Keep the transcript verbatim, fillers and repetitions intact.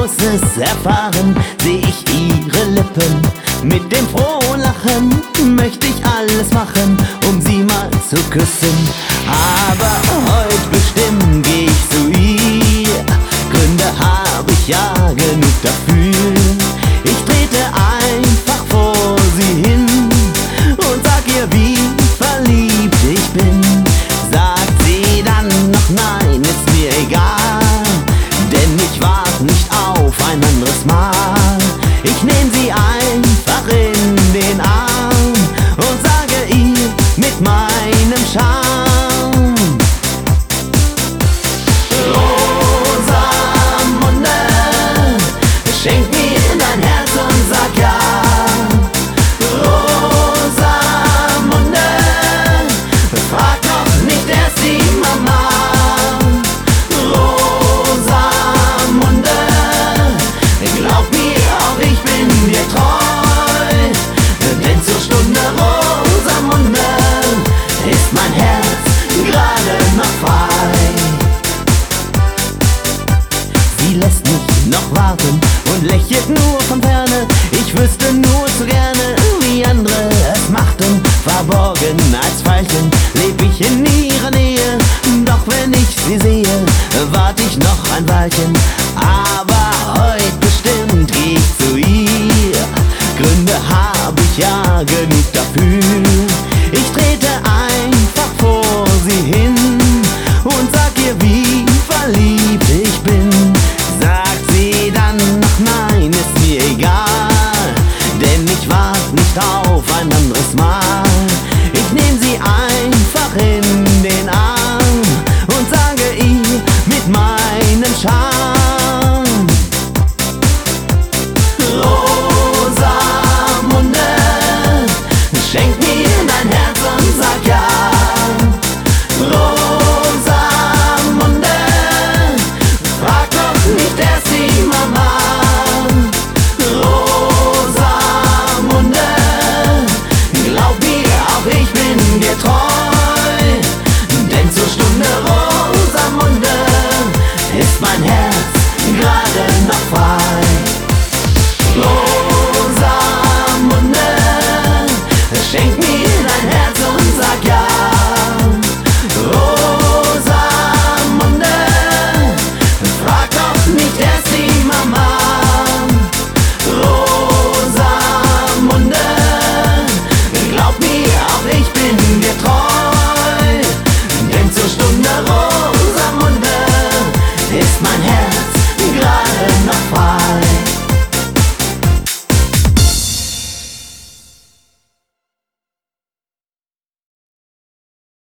muss es erfahren, seh ich ihre Lippen. Mit dem frohen Lachen möchte ich alles machen, um sie mal zu küssen. Aber heute bestimmt geh ich zu ihr, Gründe hab ich ja genug dafür. Ich trete einfach vor sie hin und sag ihr, wie verliebt ich bin. Sagt sie dann noch nein, ist mir egal, denn ich wart nicht auf ein anderes Mal. Ich nehm sie einfach in den Arm und sage ihr mit meinem Charme: Rosamunde, schenk mir dein Herz und sag ja. Rosamunde, frag doch nicht erst die Mama. Rosamunde, glaub mir auch, ich bin dir treu, denn zur Stunde Rosamunde ist mein Herz gerade noch frei. Sie lässt mich noch warten und lächelt nur von ferne. Ich wüsste nur zu gerne, wie andere es machten. Verborgen als Veilchen leb ich in ihrer Nähe, doch wenn ich sie sehe, wart ich noch ein Weilchen. Aber heute bestimmt geh ich zu ihr, Gründe hab ich ja genug dafür. Ich trete einfach vor sie hin und sag ihr, wie verliebt ich bin. Sagt sie dann noch nein, ist mir egal, denn ich wart nicht auf ein anderes Mal. Ich nehm sie einfach in den Arm und sage ihr mit meinem Charme: Rosamunde, schenk mir dein Herz und sag ja. Rosamunde, frag doch nicht erst die Mama. Rosamunde, glaub mir auch, ich bin dir treu, denn zur Stunde Rosamunde ist mein Herz gerade noch frei. Rosamunde, schenk mir dein Herz und sag ja. Rosamunde, frag doch nicht erst die Mama. Rosamunde, glaub mir auch, ich bin dir treu, denn zur Stunde Rosamunde ist mein Herz